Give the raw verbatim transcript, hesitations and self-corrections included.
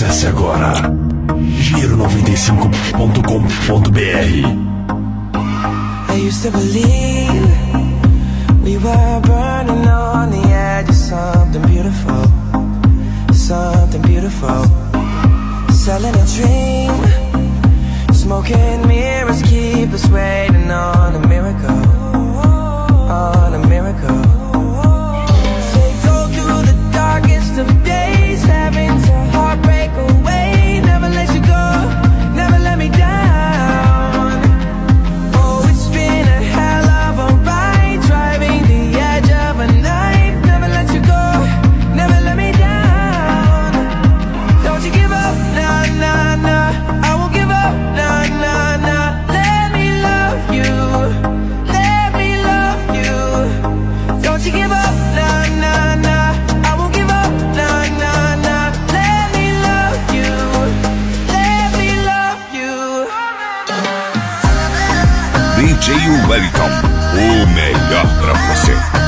Acesse agora giro noventa e cinco ponto com ponto br. I used to believe we were burning on the edge of something beautiful, something beautiful. Selling a dream, smoking mirrors keep us waiting on a miracle, on a miracle. They go through the darkest of days, having to heartbreak away. Never let you go, never let me down. Oh, it's been a hell of a ride, driving the edge of a knife. Never let you go, never let me down. Don't you give up, nah, nah, nah. I won't give up, nah, nah, nah. Let me love you, let me love you. Don't you give up, nah, nah, nah. I won't give up, nah, nah, nah. Let me love you, let me love you. D J Wellington, o melhor pra você.